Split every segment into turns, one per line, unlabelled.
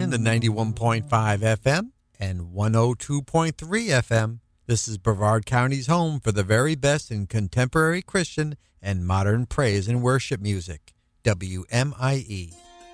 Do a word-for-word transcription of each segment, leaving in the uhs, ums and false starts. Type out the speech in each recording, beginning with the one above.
the ninety-one point five F M and one oh two point three F M. This is Brevard County's home for the very best in contemporary Christian and modern praise and worship music. W M I E.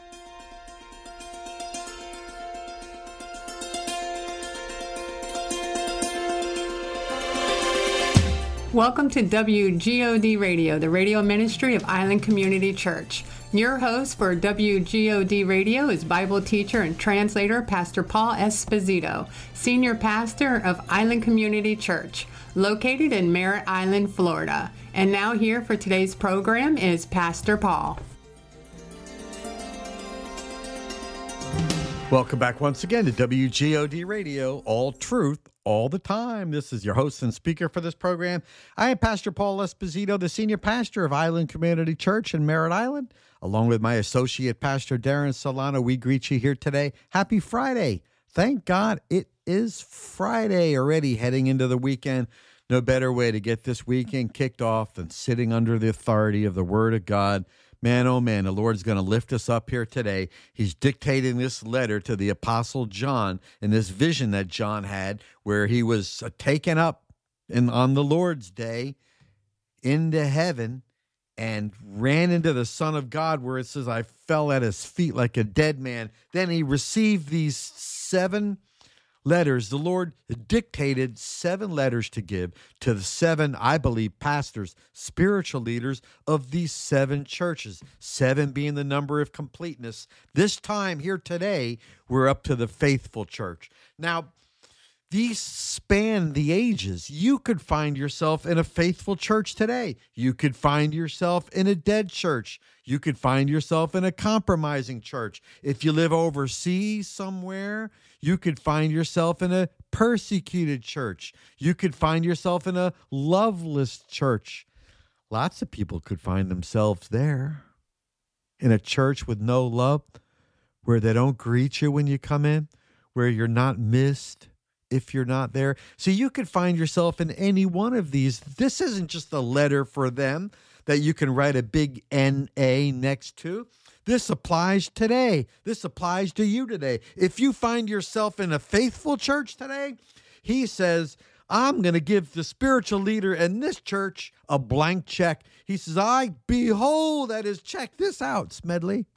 Welcome to W G O D Radio, the radio ministry of Island Community Church. Your host for W G O D Radio is Bible teacher and translator Pastor Paul Esposito, senior pastor of Island Community Church, located in Merritt Island, Florida. And now here for today's program is Pastor Paul.
Welcome back once again to W G O D Radio, all truth, all the time. This is your host and speaker for this program. I am Pastor Paul Esposito, the senior pastor of Island Community Church in Merritt Island. Along with my associate pastor, Darren Solano, we greet you here today. Happy Friday. Thank God it is Friday already, heading into the weekend. No better way to get this weekend kicked off than sitting under the authority of the Word of God. Man, oh man, the Lord's going to lift us up here today. He's dictating this letter to the Apostle John in this vision that John had where he was taken up in, on the Lord's day into heaven and ran into the Son of God, where it says, I fell at his feet like a dead man. Then he received these seven letters. The Lord dictated seven letters to give to the seven, I believe, pastors, spiritual leaders of these seven churches, seven being the number of completeness. This time here today, we're up to the faithful church. Now, these span the ages. You could find yourself in a faithful church today. You could find yourself in a dead church. You could find yourself in a compromising church. If you live overseas somewhere, you could find yourself in a persecuted church. You could find yourself in a loveless church. Lots of people could find themselves there. In a church with no love, where they don't greet you when you come in, where you're not missed if you're not there. So you could find yourself in any one of these. This isn't just a letter for them that you can write a big N A next to. This applies today. This applies to you today. If you find yourself in a faithful church today, he says, I'm going to give the spiritual leader in this church a blank check. He says, I behold, that is, check this out, Smedley.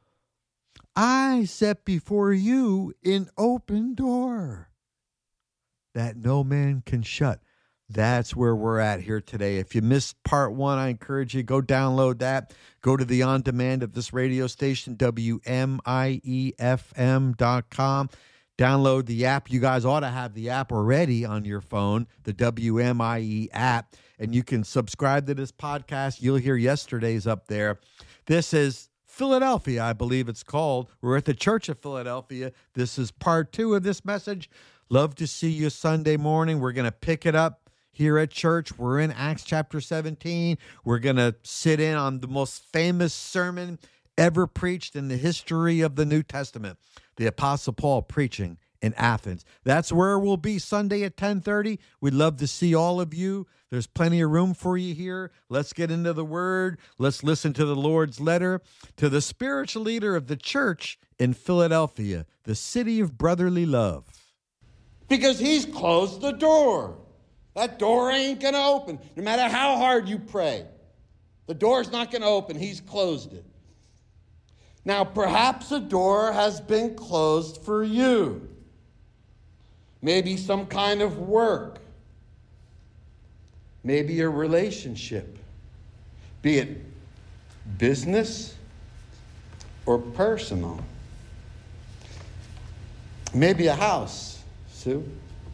I set before you an open door that no man can shut. That's where we're at here today. If you missed part one, I encourage you, go download that. Go to the on-demand of this radio station, W M I E F M dot com. Download the app. You guys ought to have the app already on your phone, the W M I E app, and you can subscribe to this podcast. You'll hear yesterday's up there. This is Philadelphia, I believe it's called. We're at the Church of Philadelphia. This is part two of this message. Love to see you Sunday morning. We're going to pick it up here at church. We're in Acts chapter seventeen. We're going to sit in on the most famous sermon ever preached in the history of the New Testament, the Apostle Paul preaching in Athens. That's where we'll be Sunday at ten thirty. We'd love to see all of you. There's plenty of room for you here. Let's get into the Word. Let's listen to the Lord's letter to the spiritual leader of the church in Philadelphia, the city of brotherly love.
Because he's closed the door. That door ain't going to open. No matter how hard you pray, the door's not going to open. He's closed it. Now, perhaps a door has been closed for you. Maybe some kind of work. Maybe a relationship. Be it business or personal. Maybe a house. Sue,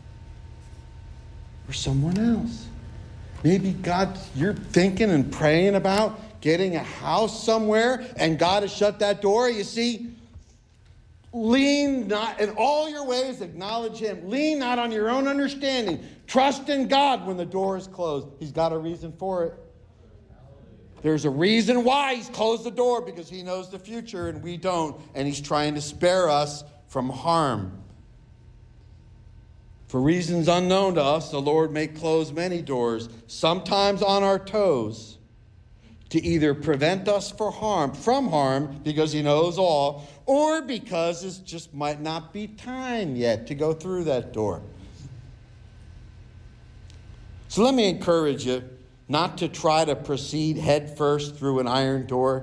or someone else. Maybe God, you're thinking and praying about getting a house somewhere, and God has shut that door. You see, lean not in all your ways, acknowledge him. Lean not on your own understanding. Trust in God when the door is closed. He's got a reason for it. There's a reason why he's closed the door, because he knows the future and we don't, and he's trying to spare us from harm. For reasons unknown to us, the Lord may close many doors, sometimes on our toes, to either prevent us for harm, from harm, because he knows all, or because it just might not be time yet to go through that door. So let me encourage you not to try to proceed headfirst through an iron door.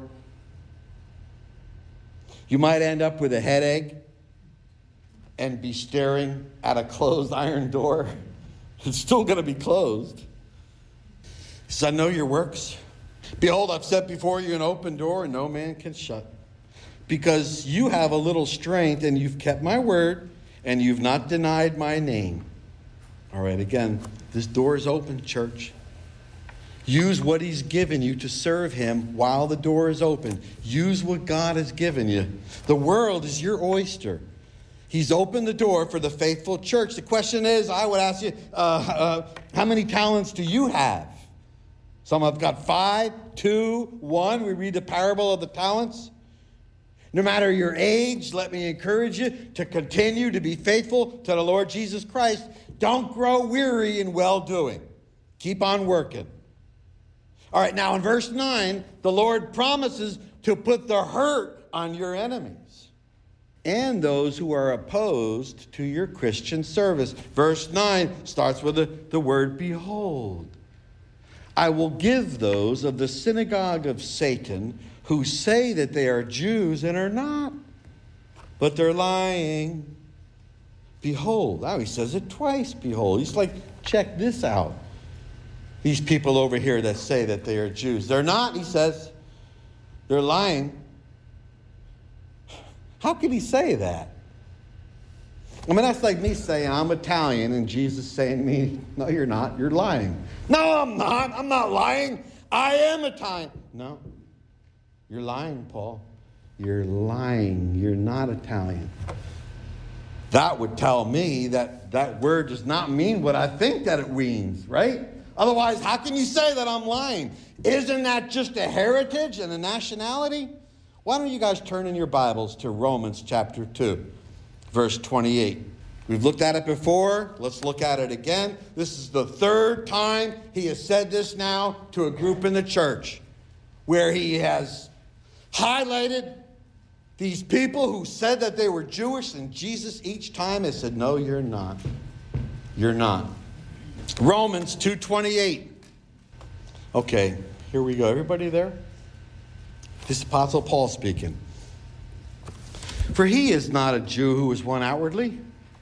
You might end up with a headache and be staring at a closed iron door. It's still going to be closed. He says, I know your works. Behold, I've set before you an open door, and no man can shut. Because you have a little strength, and you've kept my word, and you've not denied my name. All right, again, this door is open, church. Use what he's given you to serve him while the door is open. Use what God has given you. The world is your oyster. He's opened the door for the faithful church. The question is, I would ask you, uh, uh, how many talents do you have? Some have got five, two, one. We read the parable of the talents. No matter your age, let me encourage you to continue to be faithful to the Lord Jesus Christ. Don't grow weary in well-doing. Keep on working. All right, now in verse nine, the Lord promises to put the hurt on your enemies and those who are opposed to your Christian service. Verse nine starts with the, the word behold. I will give those of the synagogue of Satan who say that they are Jews and are not, but they're lying. Behold. Now he says it twice, behold. He's like, check this out. These people over here that say that they are Jews. They're not, he says. They're lying. How can he say that? I mean, that's like me saying I'm Italian and Jesus saying to me, no, you're not. You're lying. No, I'm not. I'm not lying. I am Italian. No, you're lying, Paul. You're lying. You're not Italian. That would tell me that that word does not mean what I think that it means, right? Otherwise, how can you say that I'm lying? Isn't that just a heritage and a nationality? Why don't you guys turn in your Bibles to Romans chapter two, verse twenty-eight. We've looked at it before. Let's look at it again. This is the third time he has said this now to a group in the church, where he has highlighted these people who said that they were Jewish, and Jesus each time has said, no, you're not. You're not. Romans two twenty-eight. Okay, here we go. Everybody there? This is Apostle Paul speaking. For he is not a Jew who is one outwardly,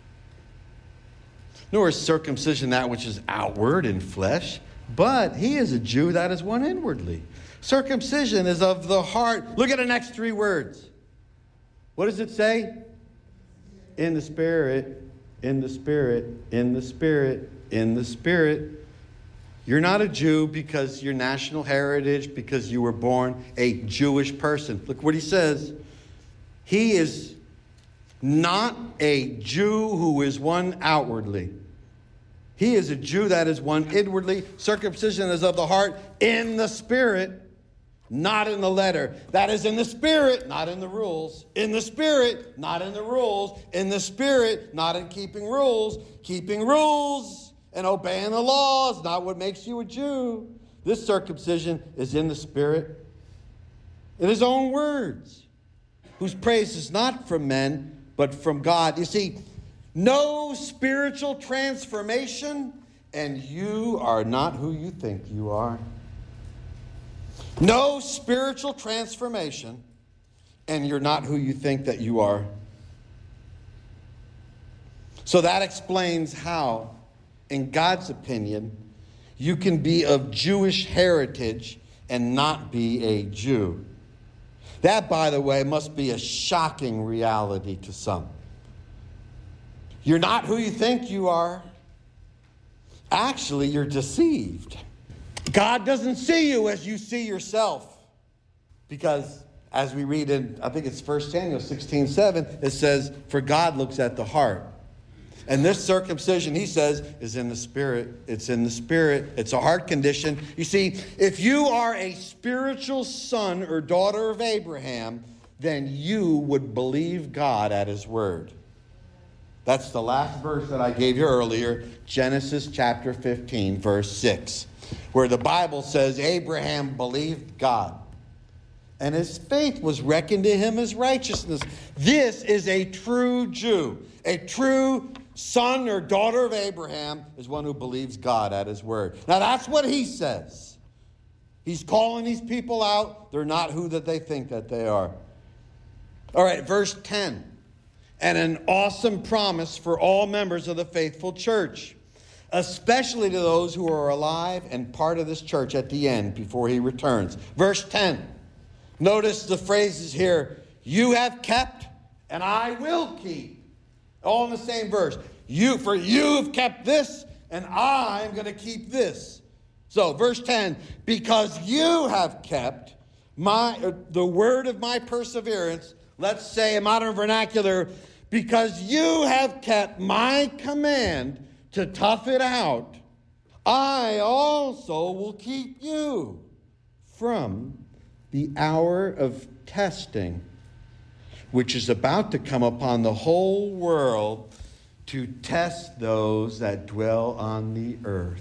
nor is circumcision that which is outward in flesh, but he is a Jew that is one inwardly. Circumcision is of the heart. Look at the next three words. What does it say? In the Spirit, in the Spirit, in the Spirit, in the Spirit. You're not a Jew because your national heritage, because you were born a Jewish person. Look what he says. He is not a Jew who is one outwardly. He is a Jew that is one inwardly. Circumcision is of the heart in the Spirit, not in the letter. That is in the Spirit, not in the rules. In the Spirit, not in the rules. In the Spirit, not in keeping rules. Keeping rules and obeying the law is not what makes you a Jew. This circumcision is in the Spirit, in his own words, whose praise is not from men, but from God. You see, no spiritual transformation, and you are not who you think you are. No spiritual transformation, and you're not who you think that you are. So that explains how, in God's opinion, you can be of Jewish heritage and not be a Jew. That, by the way, must be a shocking reality to some. You're not who you think you are. Actually, you're deceived. God doesn't see you as you see yourself. Because, as we read in, I think it's First Samuel sixteen seven, it says, for God looks at the heart. And this circumcision, he says, is in the Spirit. It's in the Spirit. It's a heart condition. You see, if you are a spiritual son or daughter of Abraham, then you would believe God at his word. That's the last verse that I gave you earlier, Genesis chapter fifteen, verse six, where the Bible says Abraham believed God, and his faith was reckoned to him as righteousness. This is a true Jew. A true son or daughter of Abraham is one who believes God at his word. Now that's what he says. He's calling these people out. They're not who that they think that they are. All right, verse ten. And an awesome promise for all members of the faithful church, especially to those who are alive and part of this church at the end before he returns. Verse ten. Notice the phrases here. You have kept and I will keep. All in the same verse. You, for you have kept this and I'm going to keep this. So verse ten. Because you have kept my uh, the word of my perseverance. Let's say in modern vernacular, because you have kept my command to tough it out, I also will keep you from the hour of testing, which is about to come upon the whole world to test those that dwell on the earth.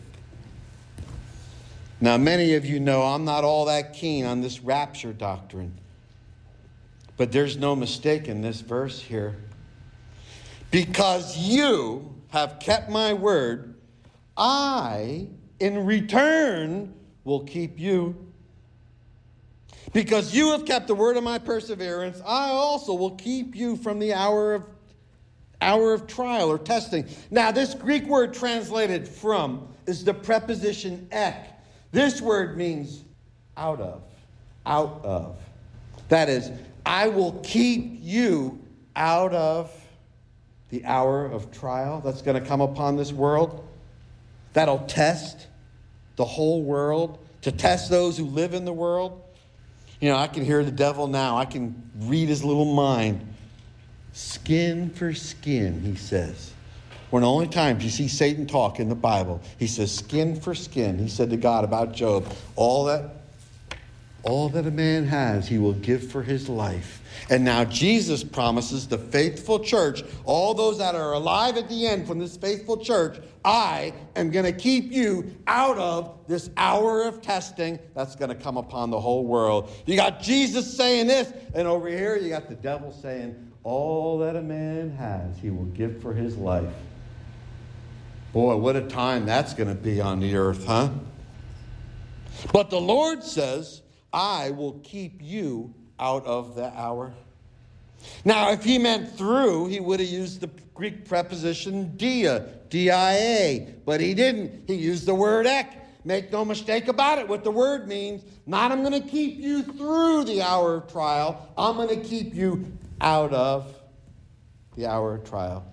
Now, many of you know I'm not all that keen on this rapture doctrine, but there's no mistake in this verse here. Because you have kept my word, I, in return, will keep you. Because you have kept the word of my perseverance, I also will keep you from the hour of hour of trial or testing. Now, this Greek word translated from is the preposition ek. This word means out of, out of. That is, I will keep you out of the hour of trial that's going to come upon this world. That'll test the whole world, to test those who live in the world. You know, I can hear the devil now. I can read his little mind. Skin for skin, he says. One of the only times you see Satan talk in the Bible, he says skin for skin. He said to God about Job, all that, all that a man has, he will give for his life. And now Jesus promises the faithful church, all those that are alive at the end from this faithful church, I am going to keep you out of this hour of testing that's going to come upon the whole world. You got Jesus saying this, and over here you got the devil saying, all that a man has, he will give for his life. Boy, what a time that's going to be on the earth, huh? But the Lord says, I will keep you out of the hour. Now, if he meant through, he would have used the Greek preposition dia, D I A. But he didn't. He used the word ek. Make no mistake about it. What the word means, not I'm going to keep you through the hour of trial. I'm going to keep you out of the hour of trial.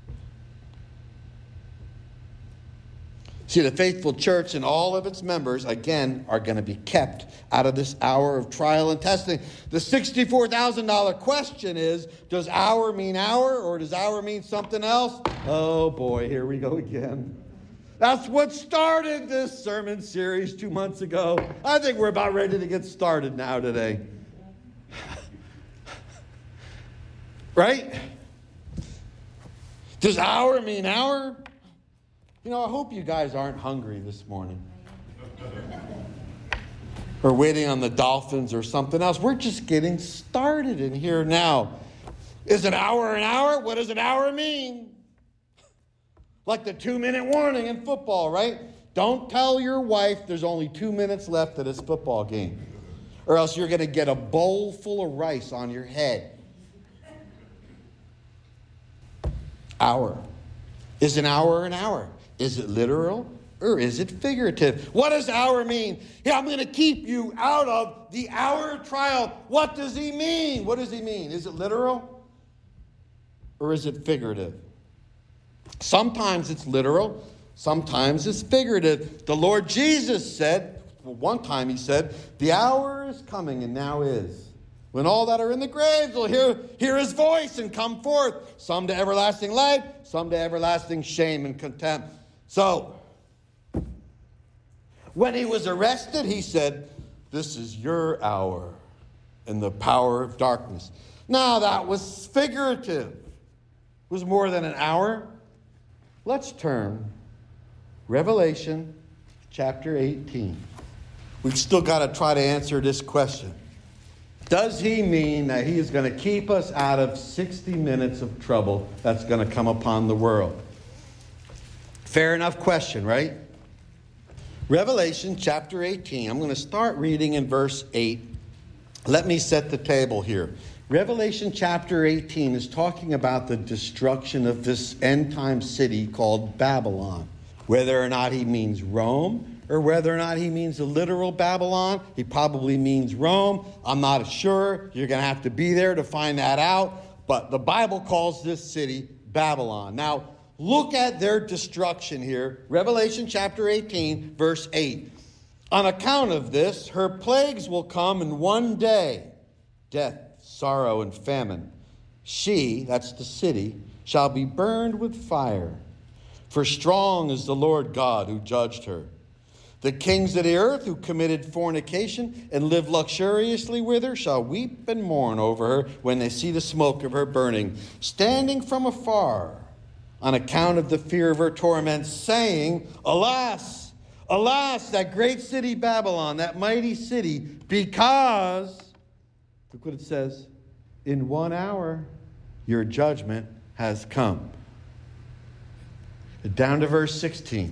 See, the faithful church and all of its members, again, are going to be kept out of this hour of trial and testing. The sixty-four thousand dollars question is, does hour mean hour or does hour mean something else? Oh boy, here we go again. That's what started this sermon series two months ago. I think we're about ready to get started now today. Right? Does hour mean hour? You know, I hope you guys aren't hungry this morning. Or waiting on the Dolphins or something else. We're just getting started in here now. Is an hour an hour? What does an hour mean? Like the two-minute warning in football, right? Don't tell your wife there's only two minutes left of this football game. Or else you're going to get a bowl full of rice on your head. Hour. Is an hour an hour? Is it literal or is it figurative? What does hour mean? Yeah, I'm going to keep you out of the hour of trial. What does he mean? What does he mean? Is it literal or is it figurative? Sometimes it's literal. Sometimes it's figurative. The Lord Jesus said, well, one time he said, the hour is coming and now is, when all that are in the graves will hear, hear his voice and come forth, some to everlasting life, some to everlasting shame and contempt. So, when he was arrested, he said, this is your hour and the power of darkness. Now, that was figurative. was more than an hour? Let's turn Revelation chapter eighteen. We've still got to try to answer this question. Does he mean that he is going to keep us out of sixty minutes of trouble that's going to come upon the world? Fair enough question, right? Revelation chapter eighteen. I'm going to start reading in verse eight. Let me set the table here. Revelation chapter eighteen is talking about the destruction of this end-time city called Babylon. Whether or not he means Rome, or whether or not he means the literal Babylon, he probably means Rome. I'm not sure. You're going to have to be there to find that out. But the Bible calls this city Babylon. Now, look at their destruction here. Revelation chapter eighteen, verse eight. On account of this, her plagues will come in one day. Death, sorrow, and famine. She, that's the city, shall be burned with fire. For strong is the Lord God who judged her. The kings of the earth who committed fornication and lived luxuriously with her shall weep and mourn over her when they see the smoke of her burning, standing from afar on account of the fear of her torment, saying, Alas, alas, that great city Babylon, that mighty city, because, look what it says, in one hour your judgment has come. Down to verse sixteen.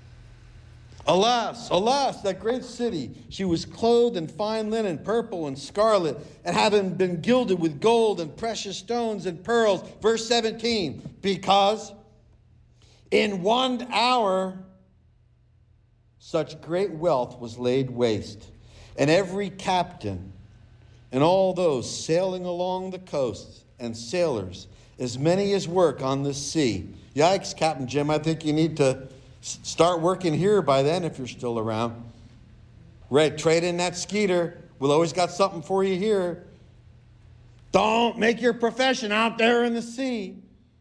Alas, alas, that great city. She was clothed in fine linen, purple and scarlet, and having been gilded with gold and precious stones and pearls. Verse seventeen. Because in one hour such great wealth was laid waste, and every captain and all those sailing along the coasts and sailors, as many as work on the sea. Yikes, Captain Jim, I think you need to start working here by then if you're still around. Right, trade in that Skeeter. We'll always got something for you here. Don't make your profession out there in the sea.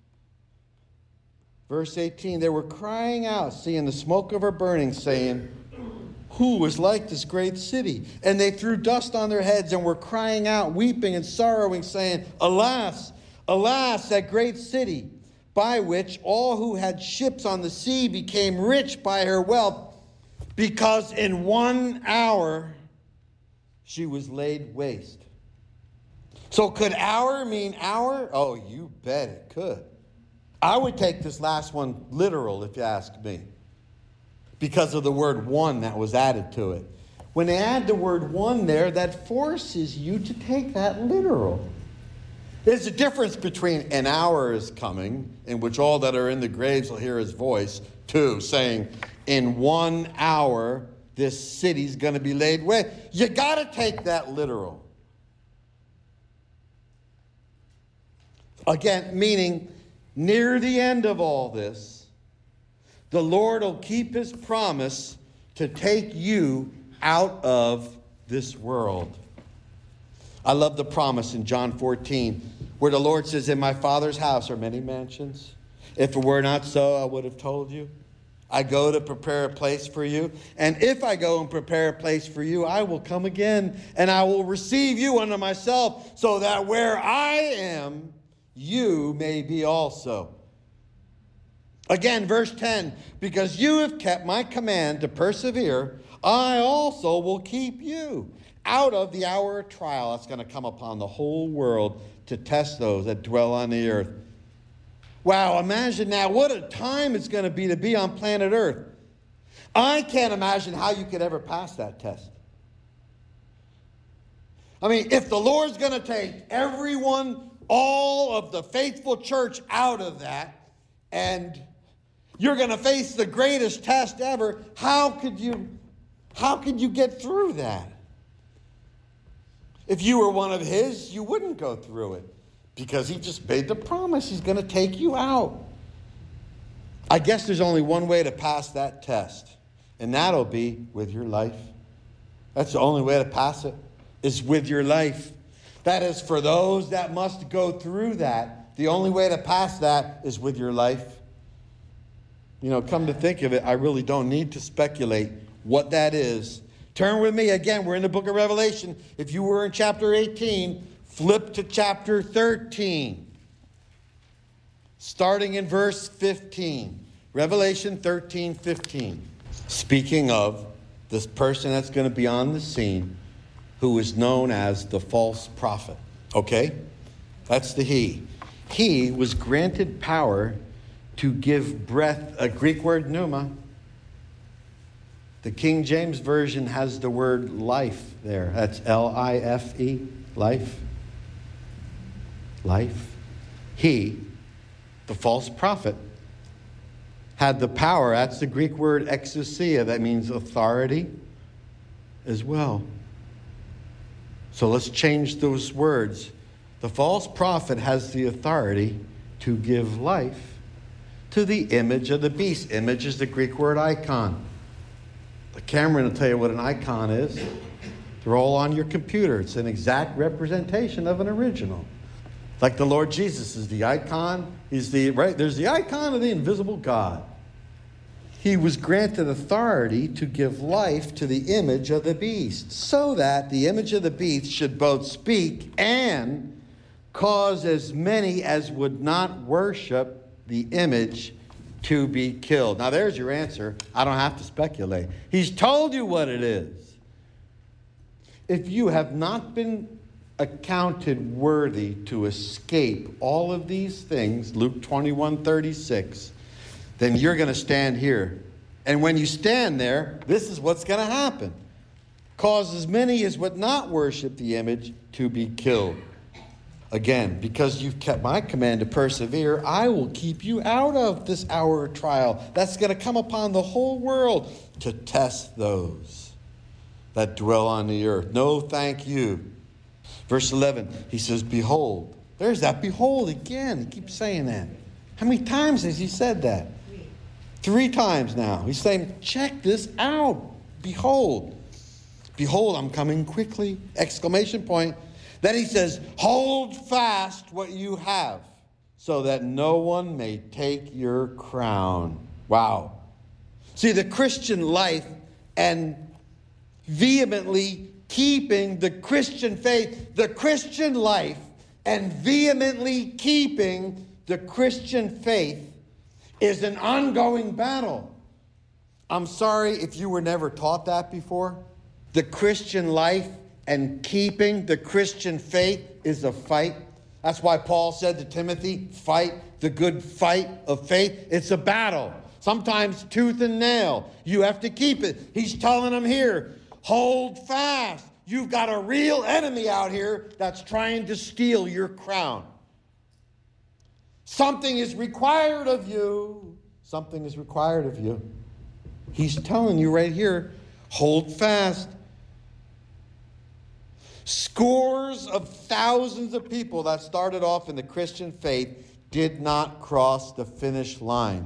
Verse eighteen, they were crying out, seeing the smoke of her burning, saying, Who is like this great city? And they threw dust on their heads and were crying out, weeping and sorrowing, saying, Alas, alas, that great city, by which all who had ships on the sea became rich by her wealth, because in one hour she was laid waste. So could hour mean hour? Oh, you bet it could. I would take this last one literal if you ask me, because of the word one that was added to it. When they add the word one there, that forces you to take that literal. There's a difference between an hour is coming, in which all that are in the graves will hear his voice, to saying, in one hour, this city's going to be laid waste. You got to take that literal. Again, meaning, near the end of all this, the Lord will keep his promise to take you out of this world. I love the promise in John fourteen, where the Lord says, in my Father's house are many mansions. If it were not so, I would have told you. I go to prepare a place for you. And if I go and prepare a place for you, I will come again, and I will receive you unto myself, so that where I am, you may be also. Again, verse ten, because you have kept my command to persevere, I also will keep you out of the hour of trial that's going to come upon the whole world to test those that dwell on the earth. Wow, imagine now what a time it's going to be to be on planet Earth. I can't imagine how you could ever pass that test. I mean, if the Lord's going to take everyone, all of the faithful church out of that, and you're going to face the greatest test ever, how could you, how could you get through that? If you were one of his, you wouldn't go through it, because he just made the promise he's going to take you out. I guess there's only one way to pass that test, and that'll be with your life. That's the only way to pass it, is with your life. That is, for those that must go through that, the only way to pass that is with your life. You know, come to think of it, I really don't need to speculate what that is. Turn with me again. We're in the book of Revelation. If you were in chapter eighteen, flip to chapter thirteen. starting in verse fifteen. Revelation thirteen fifteen. Speaking of this person that's going to be on the scene, who is known as the false prophet. Okay? That's the he. He was granted power to give breath, a Greek word pneuma. The King James Version has the word life there. That's L I F E, life. Life. He, the false prophet, had the power. That's the Greek word exousia. That means authority as well. So let's change those words. The false prophet has the authority to give life to the image of the beast. Image is the Greek word icon. The Cameron will tell you what an icon is. They're all on your computer. It's an exact representation of an original. Like the Lord Jesus is the icon. He's the, right? There's the icon of the invisible God. He was granted authority to give life to the image of the beast, so that the image of the beast should both speak and cause as many as would not worship the image to be killed. Now there's your answer. I don't have to speculate. He's told you what it is. If you have not been accounted worthy to escape all of these things, Luke twenty-one thirty-six, then you're going to stand here. And when you stand there, this is what's going to happen. Cause as many as would not worship the image to be killed. Again, because you've kept my command to persevere, I will keep you out of this hour of trial that's going to come upon the whole world to test those that dwell on the earth. No, thank you. Verse eleven, he says, behold. There's that behold again. He keeps saying that. How many times has he said that? Three, Three times now. He's saying, check this out. Behold. Behold, I'm coming quickly. Exclamation point. Then he says, hold fast what you have, so that no one may take your crown. Wow. See, the Christian life and vehemently keeping the Christian faith, the Christian life and vehemently keeping the Christian faith is an ongoing battle. I'm sorry if you were never taught that before. The Christian life and keeping the Christian faith is a fight. That's why Paul said to Timothy, fight the good fight of faith. It's a battle. Sometimes tooth and nail. You have to keep it. He's telling them here, hold fast. You've got a real enemy out here that's trying to steal your crown. Something is required of you. Something is required of you. He's telling you right here, hold fast. Scores of thousands of people that started off in the Christian faith did not cross the finish line.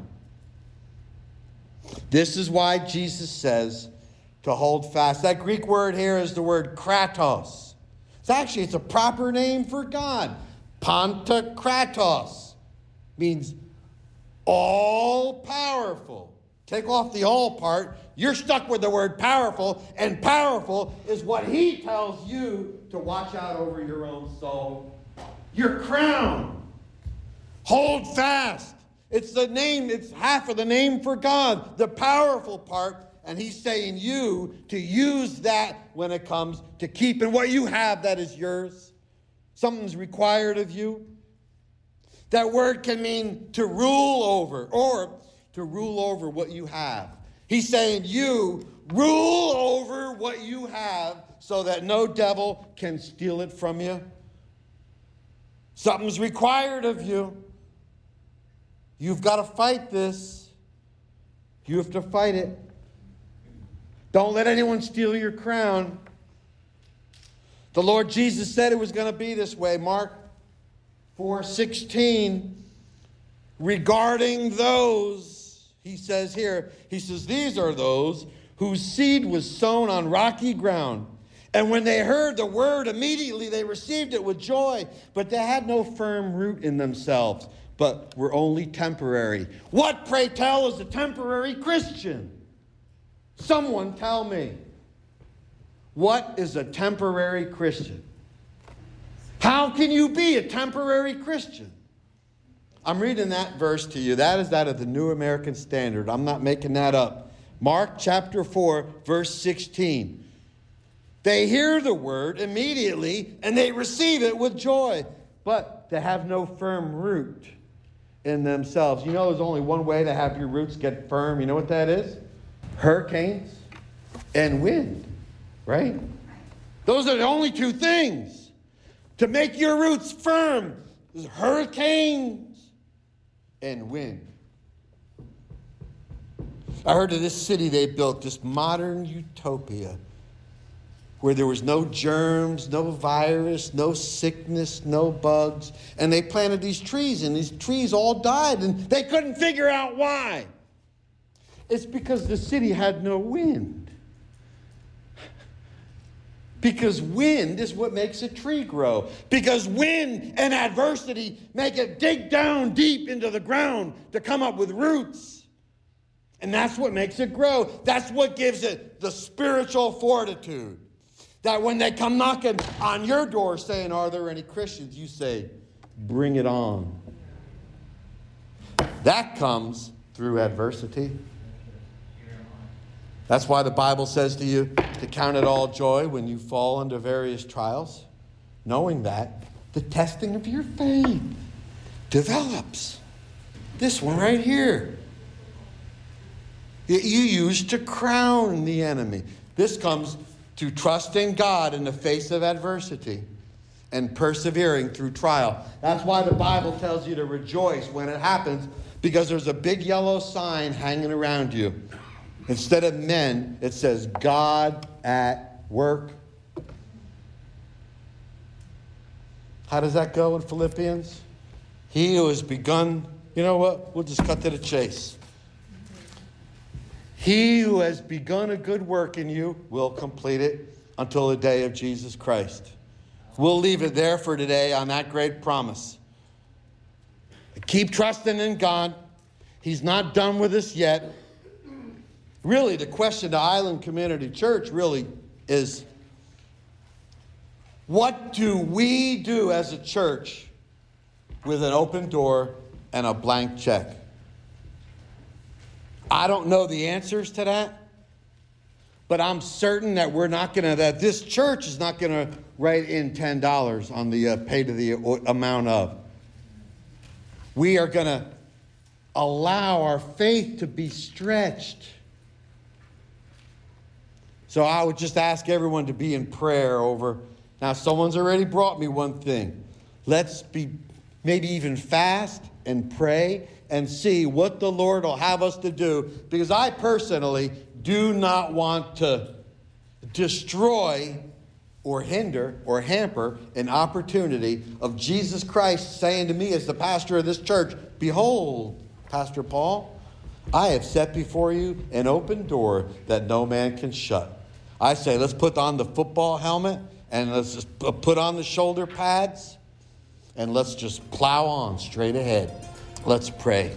This is why Jesus says to hold fast. That Greek word here is the word kratos. It's actually, it's a proper name for God. Pantokratos means all powerful. Take off the all part. You're stuck with the word powerful, and powerful is what he tells you to watch out over your own soul. Your crown. Hold fast. It's the name, it's half of the name for God, the powerful part, and he's saying you to use that when it comes to keeping what you have that is yours. Something's required of you. That word can mean to rule over, or to rule over what you have. He's saying you rule over what you have so that no devil can steal it from you. Something's required of you. You've got to fight this. You have to fight it. Don't let anyone steal your crown. The Lord Jesus said it was going to be this way. Mark four sixteen. Regarding those, he says here, he says, these are those whose seed was sown on rocky ground. And when they heard the word, immediately they received it with joy. But they had no firm root in themselves, but were only temporary. What, pray tell, is a temporary Christian? Someone tell me. What is a temporary Christian? How can you be a temporary Christian? I'm reading that verse to you. That is that of the New American Standard. I'm not making that up. Mark chapter four, verse sixteen. They hear the word immediately, and they receive it with joy, but they have no firm root in themselves. You know there's only one way to have your roots get firm. You know what that is? Hurricanes and wind, right? Those are the only two things to make your roots firm. There's hurricanes and wind. I heard of this city they built, this modern utopia, where there was no germs, no virus, no sickness, no bugs. And they planted these trees, and these trees all died, and they couldn't figure out why. It's because the city had no wind. Because wind is what makes a tree grow. Because wind and adversity make it dig down deep into the ground to come up with roots. And that's what makes it grow. That's what gives it the spiritual fortitude. That when they come knocking on your door saying, are there any Christians? You say, bring it on. That comes through adversity. That's why the Bible says to you to count it all joy when you fall under various trials, knowing that the testing of your faith develops. This one right here. You use to crown the enemy. This comes to trusting God in the face of adversity and persevering through trial. That's why the Bible tells you to rejoice when it happens, because there's a big yellow sign hanging around you. Instead of men, it says God at work. How does that go in Philippians? He who has begun, you know what? We'll just cut to the chase. He who has begun a good work in you will complete it until the day of Jesus Christ. We'll leave it there for today on that great promise. Keep trusting in God. He's not done with us yet. Really, the question to Island Community Church really is, what do we do as a church with an open door and a blank check? I don't know the answers to that, but I'm certain that we're not going to, that this church is not going to write in ten dollars on the uh, pay to the amount of. We are going to allow our faith to be stretched. So I would just ask everyone to be in prayer over. Now, someone's already brought me one thing. Let's be maybe even fast and pray and see what the Lord will have us to do. Because I personally do not want to destroy or hinder or hamper an opportunity of Jesus Christ saying to me as the pastor of this church, behold, Pastor Paul, I have set before you an open door that no man can shut. I say, let's put on the football helmet and let's just put on the shoulder pads and let's just plow on straight ahead. Let's pray.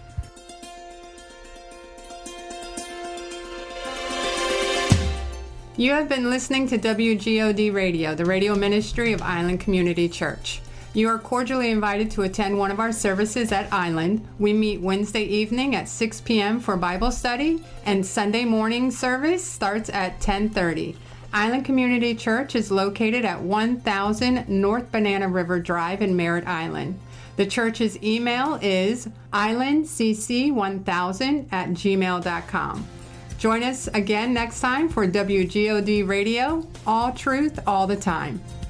You have been listening to W G O D Radio, the radio ministry of Island Community Church. You are cordially invited to attend one of our services at Island. We meet Wednesday evening at six p.m. for Bible study, and Sunday morning service starts at ten thirty. Island Community Church is located at one thousand North Banana River Drive in Merritt Island. The church's email is island c c one thousand at gmail dot com. Join us again next time for W G O D Radio, all truth, all the time.